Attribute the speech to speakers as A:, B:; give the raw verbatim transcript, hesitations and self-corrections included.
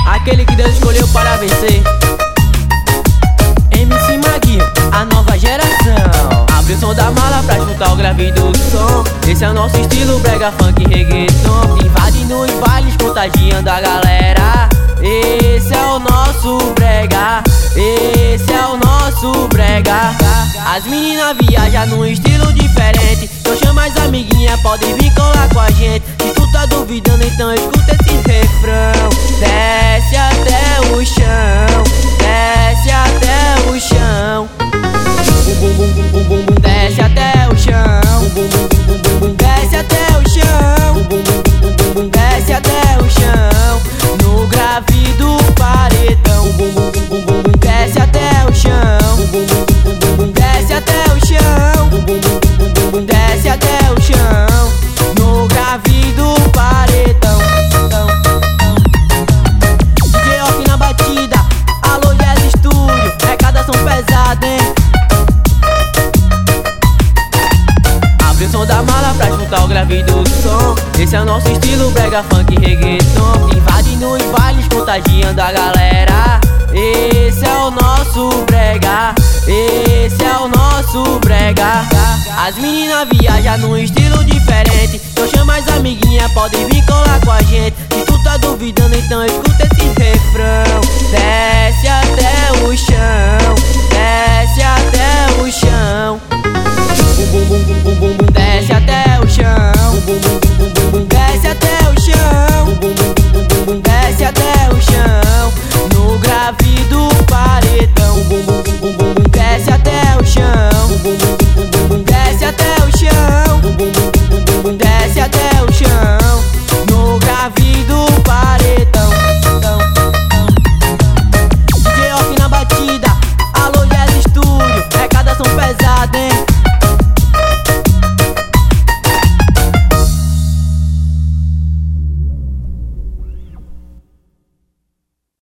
A: aquele que Deus escolheu para vencer. M C Maguinho, a nova geração. Abre o som da mala pra escutar o grave do som. Esse é o nosso estilo, brega, funk, reggaeton. Invadindo os bailes, contagiando a galera. Esse é o nosso brega, esse é o nosso brega. As meninas viajam num estilo diferente, então chama as amiguinhas, pode vir colar com a gente. Se tu tá duvidando, então escuta esse refrão. Desce até o chão, desce até o chão. Bum bum bum bum bum bum, desce até o chão. Bum bum bum bum bum, desce até o chão. Bum bum bum bum bum, desce até o chão. No grave do paredão. Bum bum bum bum bum, desce até o chão. Bum bum bum bum bum, desce até o chão. Bum bum bum bum, desce até o chão. No grave do paredão. D J Ock na batida, alô Jazz Studio, recadação pesada, hein? Abre o som da mala pra escutar o grave do som. Esse é o nosso estilo, brega, funk, reggaeton. Invadindo os bailes, contagiando a galera. Esse é o nosso brega, esse é o nosso brega. As meninas viajam num estilo diferente, então chama as amiguinhas, pode vir colar com a gente. Se tu tá duvidando, então escuta esse refrão. Desce até o chão,